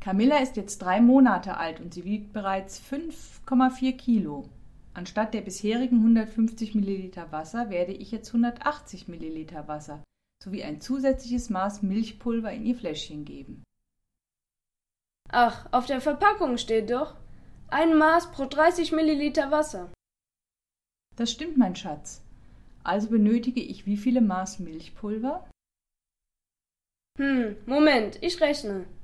Camilla ist jetzt 3 Monate alt und sie wiegt bereits 5,4 Kilo. Anstatt der bisherigen 150 Milliliter Wasser werde ich jetzt 180 Milliliter Wasser sowie ein zusätzliches Maß Milchpulver in ihr Fläschchen geben. Ach, auf der Verpackung steht doch: ein Maß pro 30 Milliliter Wasser. Das stimmt, mein Schatz. Also benötige ich wie viele Maß Milchpulver? Moment, ich rechne.